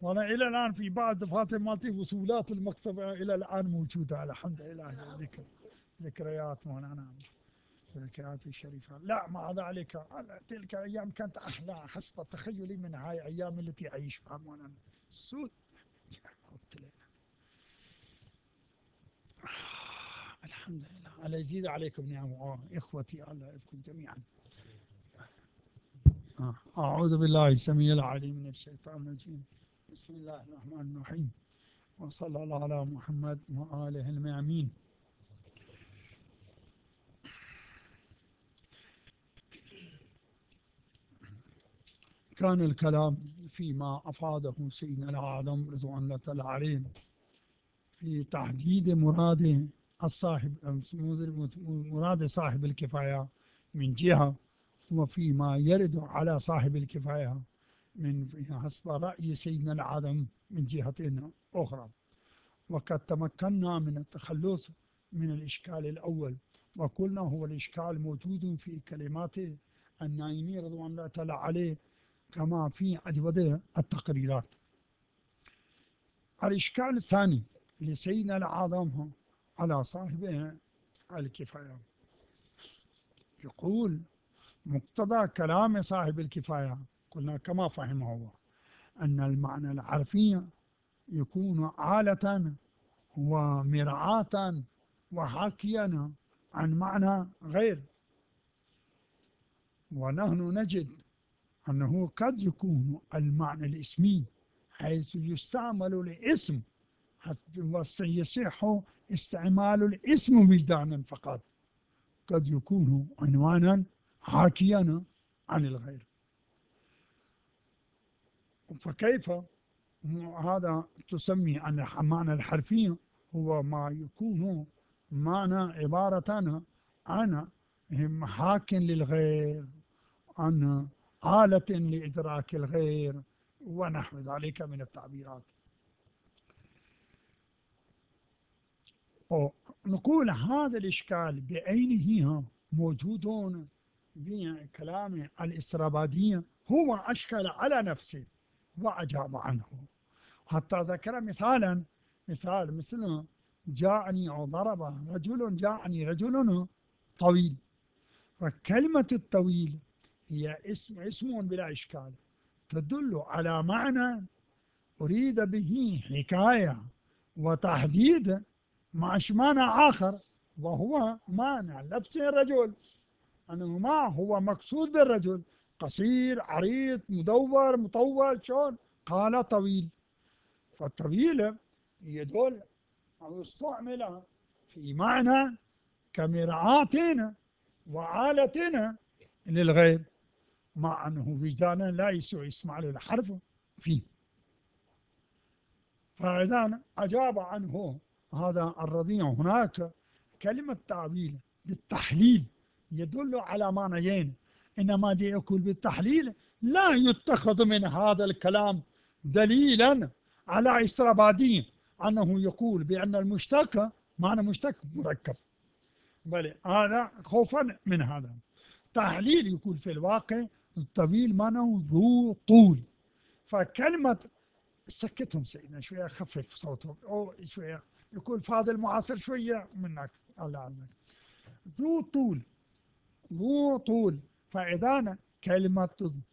وأنا إلى الآن في بعض دفاتر مالتي وصولات المكتبة إلى الآن موجودة الحمد لله. ذكريات وأنا أنام، ذكرياتي الشريفة. لا مع ذلك تلك الأيام كانت أحلى حسب تخيلي من هاي الأيام التي أعيشها وأنا سود. قلت له الحمد لله على يزيد عليكم نعمه إخوتي الله يبقوا جميعا. أعوذ بالله السميع العليم من الشيطان الرجيم. بسم الله الرحمن الرحيم، وصلى الله على محمد وآله الميامين. كان الكلام فيما أفاده سيدنا الأعظم رضوان الله تعالى عليه في تحديد مراد الصاحب، مراد صاحب الكفاية من جهة، وفيما يرد على صاحب الكفاية من حسب رأي سيدنا الأعظم من جهة أخرى. وقد تمكنا من التخلص من الإشكال الأول، وقلنا هو الإشكال موجود في كلمات النايمي رضوان الله تعالى عليه كما في أجودة التقريرات. الإشكال الثاني لسيدنا الأعظم على صاحبه الكفاية، يقول مقتضى كلام صاحب الكفاية قلنا كما فهمه هو أن المعنى الحرفي يكون آلة ومرعاة وحاكيا عن معنى غير، ونحن نجد أنه قد يكون المعنى الاسمي حيث يستعمل الاسم ويصح استعمال الاسم وجدانا فقط، قد يكون عنوانا حاكيا عن الغير. فكيف هذا تسمي أن المعنى الحرفي هو ما يكون معنى عبارة عن حاك للغير، عن آلة لإدراك الغير ونحو ذلك من التعبيرات. نقول هذا الإشكال بعينه موجود بكلام الاسترابادية، هو أشكل على نفسه وأجاب عنه، حتى ذكر مثال مثل جاءني أو ضرب رجل، جاءني رجل طويل، فكلمة الطويل هي اسم بلا إشكال تدل على معنى أريد به حكاية وتحديد مع معنى آخر، وهو معنى لبس الرجل، أنه ما هو مقصود بالرجل قصير عريض مدور مطول شون، قال طويل. فالطويل يدل أو استعمل في معنى كمرعاة وآلة للغير، مع أنه وجدانا لا يسمع الحرف فيه. فإذا أجاب عنه هذا الرضيع. هناك كلمة تعبير بالتحليل يدل على معنيين، إنما دي يقول بالتحليل لا يتخذ من هذا الكلام دليلا على استرابادية أنه يقول بأن المشتق معنى مشتق مركب، بل هذا خوفا من هذا. تحليل يقول في الواقع الطويل معناه ذو طول. فكلمة سكتهم سيدنا شوية، خفف صوتهم أو شوية، يقول فاضل المعاصر شوية منك الله عنك. ذو طول، ذو طول. فإذا كلمة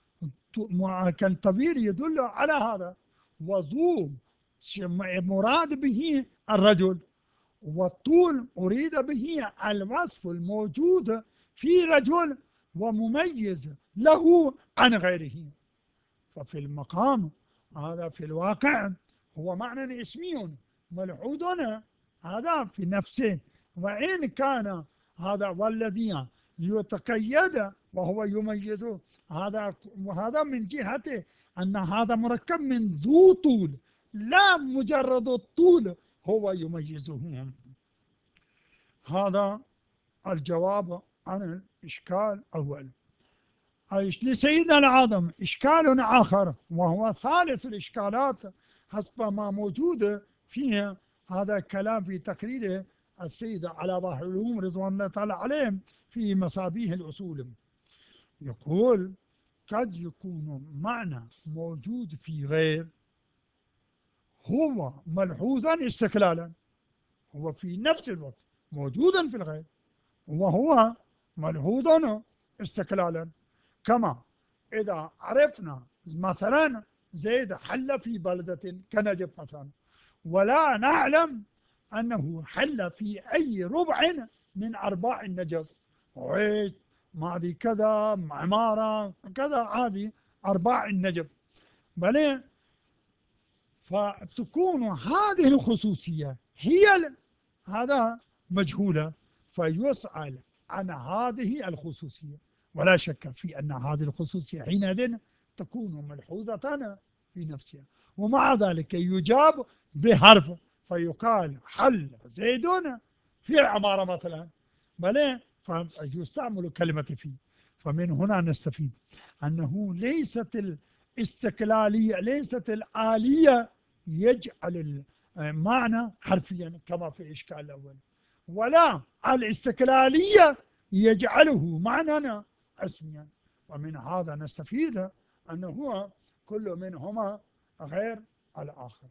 طويل يدل على هذا، وذو مراد به الرجل، والطول أريد به الوصف الموجود في رجل ومميز له عن غيره. ففي المقام هذا في الواقع هو معنى اسمي ملحوظ هذا في نفسه، وإن كان هذا والذي يتقيد وهو يميزه هذا، وهذا من جهة أن هذا مركب من ذو طول، لا مجرد الطول هو يميزه. هذا الجواب عن الإشكال الأول. لسيدنا الأعظم إشكال آخر، وهو ثالث الإشكالات حسب ما موجود فيه هذا الكلام في تقرير السيد على ظاهر العلوم رضوان الله تعالى عليهم في مصابيح الأصول. يقول قد يكون معنى موجود في غير هو ملحوظا استقلالا، هو في نفس الوقت موجودا في الغير، وهو ملحوظ استقلالا. كما إذا عرفنا مثلا زيد حل في بلدة كنجف مثلا، ولا نعلم أنه حل في أي ربع من أرباع النجف، عيش ماضي كذا عمارة كذا، هذه أرباع النجف، بل فتكون هذه الخصوصية هي هذا مجهولة، فيسأل عن هذه الخصوصية، ولا شك في أن هذه الخصوصية حينئذ تكون ملحوظة في نفسها، ومع ذلك يجاب بحرف، فيقال حل زيد في العمارة مثلا، بل فيستعمل كلمة في. فمن هنا نستفيد أنه ليست الاستقلالية، ليست الآلية يجعل المعنى حرفيا كما في الإشكال الأول، ولا الاستقلالية يجعله معنى اسميا. ومن هذا نستفيد أنه كل منهما غير الآخر.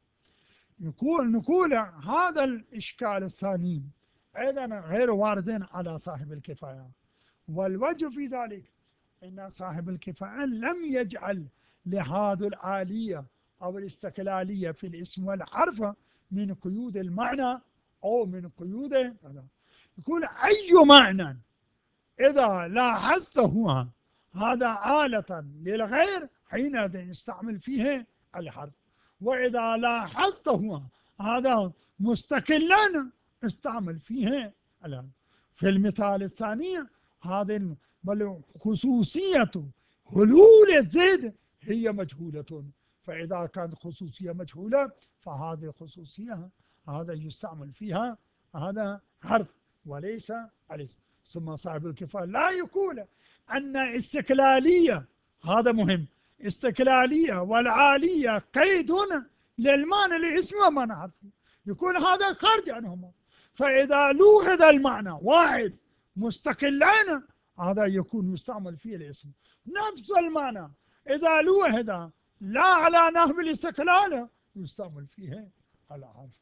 نقول هذا الإشكال الثاني أيضا غير وارد على صاحب الكفاية، والوجه في ذلك أن صاحب الكفاية لم يجعل لهذه الآلية أو الاستقلالية في الاسم والحرف من قيود المعنى أو من قيود هذا. يقول أي معنى إذا لاحظته هذا آلة للغير حينئذ يستعمل فيه الحرف، وإذا لاحظته هذا مستقلا استعمل فيه الحرف. في المثال الثاني هذا بل خصوصية هلول الزيد هي مجهولة، فإذا كانت خصوصية مجهولة فهذه خصوصية هذا يستعمل فيها هذا حرف وليس الاسم. ثم صاحب الكفاية لا يقول أن استقلالية، هذا مهم، استقلالية والعالية قيد للمعنى الاسم ومعنى حرفي، يكون هذا خارج عنهما، فإذا لوحظ المعنى واحد مستقلين هذا يكون يستعمل فيه الاسم، نفس المعنى إذا لوحظ لا على نحو الاستقلال يستعمل فيه الحرف.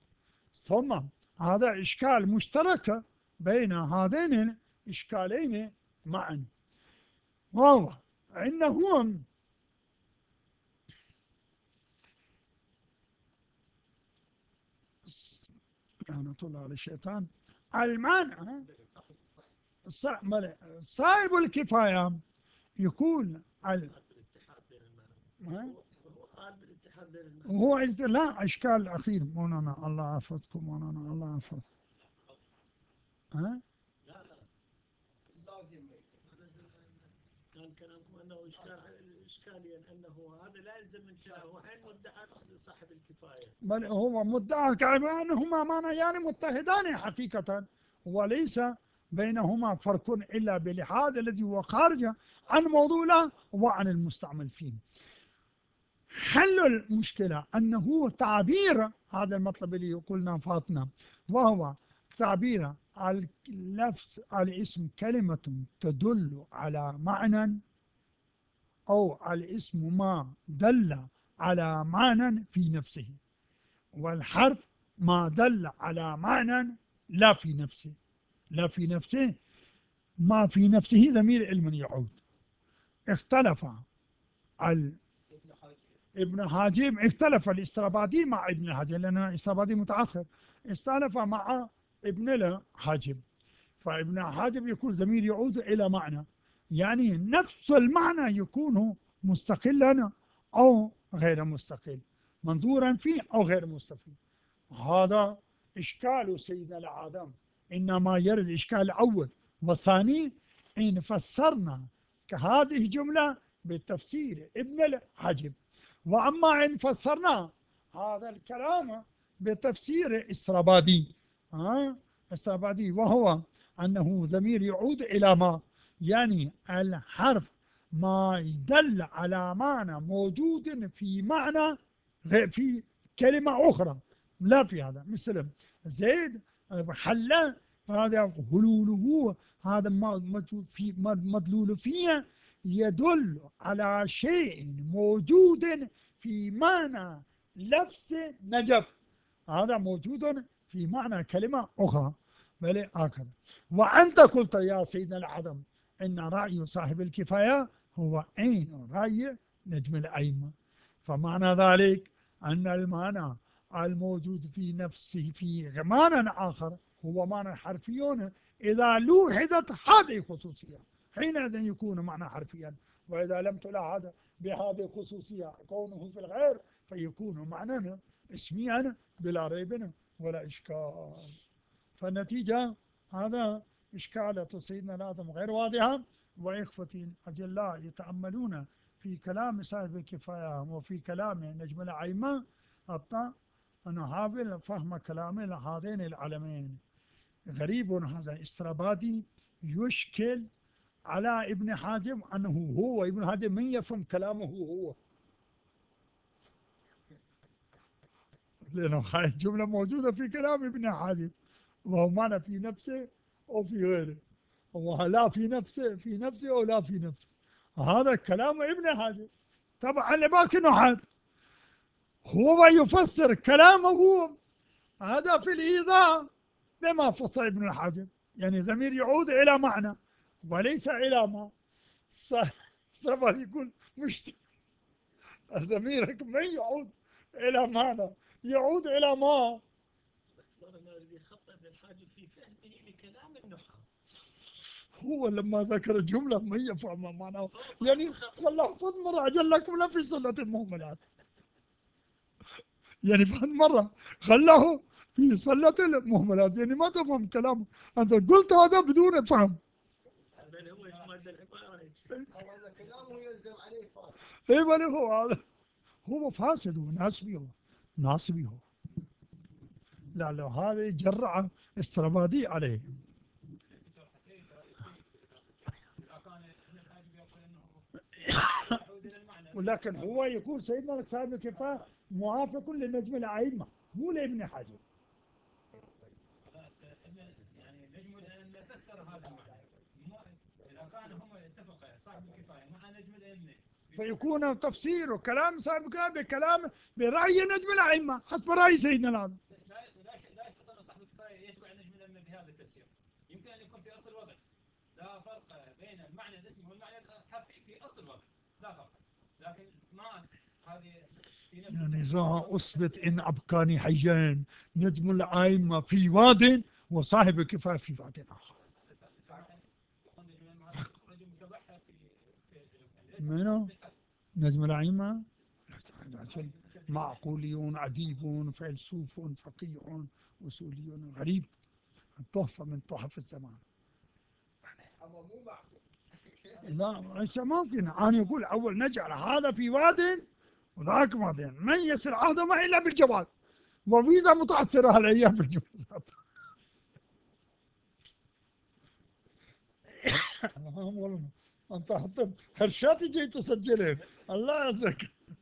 ثم هذا إشكال مشترك بين هذين الإشكالين معا، وهو أنهم لعنة الله على الشيطان المعنى صاحب الكفاية يكون وهو لا إشكال أخير مولانا الله يحفظكم، مولانا الله يحفظ. ها؟ كان كلامكم انه اشكاليا انه هذا لا يلزم من كلاهما مدعى لصاحب الكفايه، بل هو مدعى كأنهما معنيان متحدان حقيقة، وليس بينهما فرق إلا بلحاظ الذي هو خارج عن موضوعه وعن المستعمل فيه. حل المشكلة أنه تعبير هذا المطلب اللي قلنا فاتنا، وهو تعبير اللفظ الاسم كلمة تدل على معنى أو الاسم ما دل على معنى في نفسه، والحرف ما دل على معنى لا في نفسه. لا في نفسه، ما في نفسه ضمير علم يعود. اختلف ابن حاجب، اختلف الاسترابادي مع ابن حاجب لأن الاسترابادي متأخر، اختلف مع ابن الحاجب، فابن حاجب يكون ضمير يعود إلى معنى، يعني نفس المعنى يكون مستقلا أو غير مستقل، منظورا فيه أو غير مستفيد. هذا إشكال سيدنا العالم، إنما يرد إشكال الأول والثاني إن فسرنا كهذه الجملة بتفسير ابن الحجب، وأما إن فسرنا هذا الكلام بتفسير استرابادي استرابادي، وهو أنه ضمير يعود إلى ما، يعني الحرف ما يدل على معنى موجود في معنى في كلمة أخرى، لا في هذا مثل زيد حل، هذا هلوله هذا في مدلول فيه يدل على شيء موجود في معنى لبس نجف، هذا موجود في معنى كلمة أخرى، بل هكذا. وأنت قلت يا سيدنا العظم إن رأي صاحب الكفاية هو عين رأي نجم الأئمة، فمعنى ذلك أن المعنى الموجود في نفسه في معنى آخر هو معنى حرفي، إذا لوحظت هذه الخصوصية حينئذ يكون معنى حرفيا، وإذا لم تلاحظ بهذه الخصوصية كونه في الغير فيكون معنى اسميا بلا ريب ولا إشكال. فالنتيجة هذا إشكالة سيدنا الآدم غير واضحة، وإخوتي الأجلاء يتأملون في كلام صاحب الكفاية وفي كلام نجم الأئمة حتى نحاول فهم كلام هذين العلمين. غريب هذا استرابادي يشكل على ابن حاجب أنه هو ابن حاجب من يفهم كلامه هو، لأنه هاي الجملة موجودة في كلام ابن حاجب، وهو معنى في نفسه أو في غيره، هو لا في نفسه في نفسه أو لا في نفسه، هذا كلام ابن حاجب. طبعا لباقي نحات هو يفسر كلامه هذا في الإيضاح بما فسر ابن الحاجب، يعني ضمير يعود إلى معنى وليس إلى ما. صار يقول مش ضميرك من يعود إلى معنى، يعود إلى ما. باعتبار الذي خطأ ابن الحاجب في فهمه لكلام النحاة، هو لما ذكر الجملة ما يفهم معناه، فهو يعني خطأ. خلاه فض مرة أجل لكم لا في صلة المهملات، يعني فض مرة خلاه في صلة المهملات، يعني ما تفهم كلامه، أنت قلت هذا بدون فهم. بل هو مادة العبارة هيك. هذا كلامه يلزم عليه فاصل. إيه بل هو هذا هو فاسد وناسبي، هو ناسبي هو، لا لو هذا جرعة استرابادي عليه. ولكن هو يقول سيدنا صاحب الكفاية موافق لنجم الأئمة مو لابن حجر. يعني نجم الأئمة فسر هذا المعنى، إذا كان هم اتفقوا صاحب الكفاية مع نجم الأئمة فيكون تفسير كلام صاحب الكفاية بكلام برأي نجم الأئمة حسب رأي سيدنا العظيم. لا يشترط أن صاحب الكفاية يتبع نجم الأئمة بهذا التفسير، يمكن أن يكون في أصل الوضع لا فرق بين المعنى الاسمي والمعنى الحرفي في أصل الوضع، لا فرق، لكن ما هذه يعني إذا أثبت إن أبقاني حيان نجم الأئمة في واد وصاحب الكفاية في واد آخر. منو؟ نجم الأئمة معقوليون أديب فيلسوف فقيه أصولي غريب، تحفة من تحف الزمان. لا ليس ممكن أن يقول أول نجعل هذا في واد وذاك واد، من يسر عهده ما إلا بالجواز، وفيزا متعسرة هالأيام بالجوازات. والله أنت حطيت هرشاتي جاي تسجلين الله يعزك.